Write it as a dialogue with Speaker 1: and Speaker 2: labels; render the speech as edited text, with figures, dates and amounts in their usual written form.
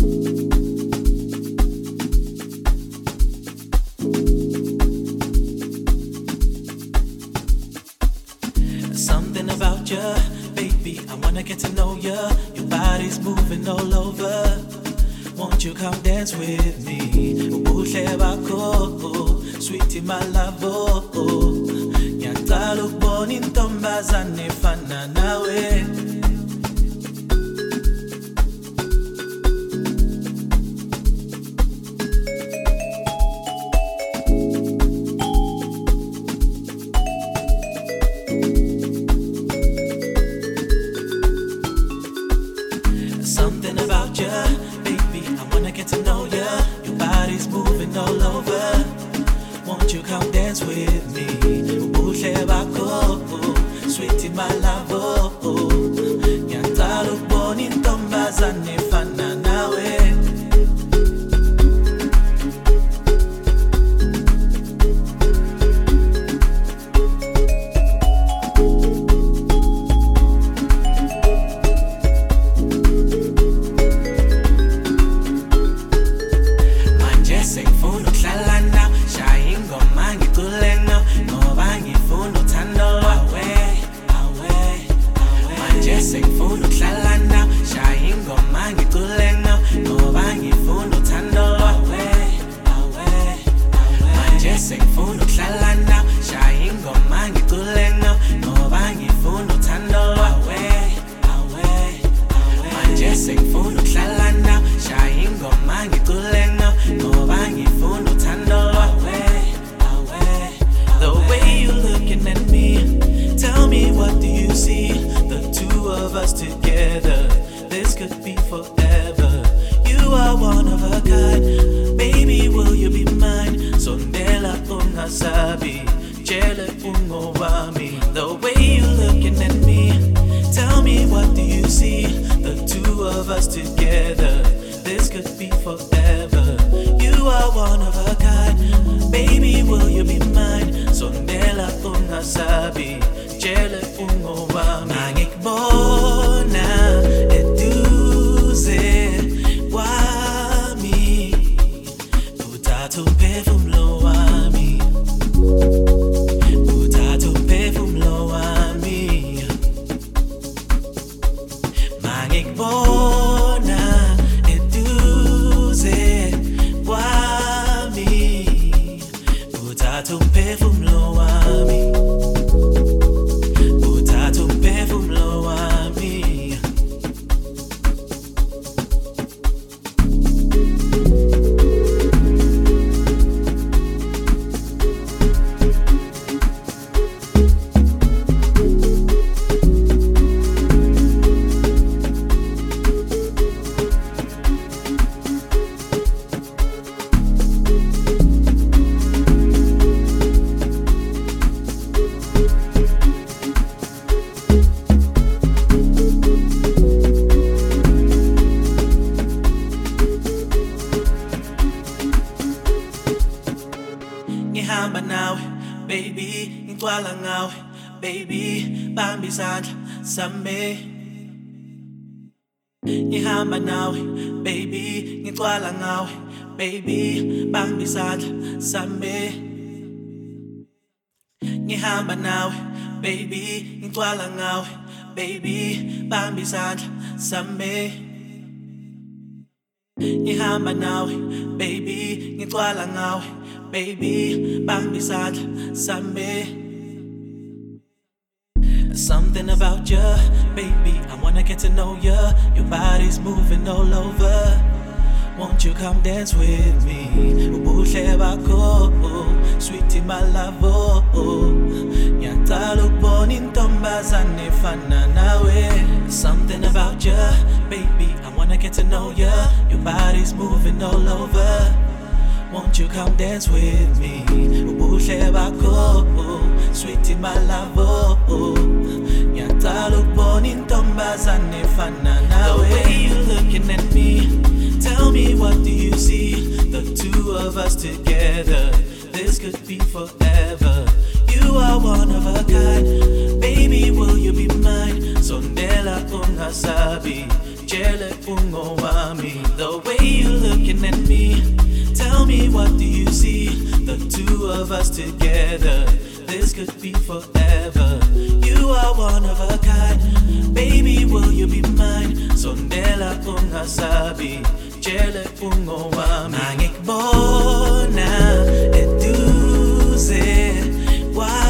Speaker 1: Something about you, baby, I wanna get to know you. Your body's moving all over. Won't you come dance with me? Ubuhle bakho, sweetie my love, ngiyaqala ukubona intombazane efana nawe. Something about you, baby, I wanna get to know you. Your body's moving all over. Won't you come dance with me? Ubuhle bakho, sweetie my love, ngiyaqala ukubona intombazane efana nawe. The way you looking at me, tell me what do you see? The two of us together, this could be forever. You are one of a kind, baby, will you be mine? Sondela ungasabi, jele ungowami. The way you looking at me, tell me what do you see? The two of us together, this could be forever. You are one of a kind, baby, will you be mine? Sondela ungasabi, jele ungowami. Mangikbona eduze wami, uthatha umphefumulo wami, uthatha umphefumulo wami. Mangikbona eduze wami, uthatha umphefumulo wami, uthatha umphefumulo wami. Ngihamba nawe, baby, ngicwala ngawe, baby, bamba isandla sami. Ngihamba nawe, baby, ngicwala ngawe, baby, bamba isandla sami. Ngihamba nawe, baby, ngicwala ngawe, baby, bamba isandla sami. Ngihamba nawe, baby, ngicwala ngawe, baby, bamba isandla sami. Something about you, baby, I wanna get to know you. Your body's moving all over. Won't you come dance with me? Ubuhle bakho, sweetie my love, ngiyaqala ukubona intombazane efana nawe. Something about you, baby, I wanna get to know you. Your body's moving all over. Won't you come dance with me? Ubuhle bakho, sweetie my love, ngiyaqala ukubona intombazane efana nawe. The way you looking at me, tell me what do you see? The two of us together, this could be forever. You are one of a kind, baby, will you be mine? Sondela ungasabi, jele ungowami. The way you looking at me, tell me what do you see? The two of us together, this could be forever. You are one of a kind, baby, will you be mine? Sondela ungasabi, jele ungowami. Mangikbona eduze, why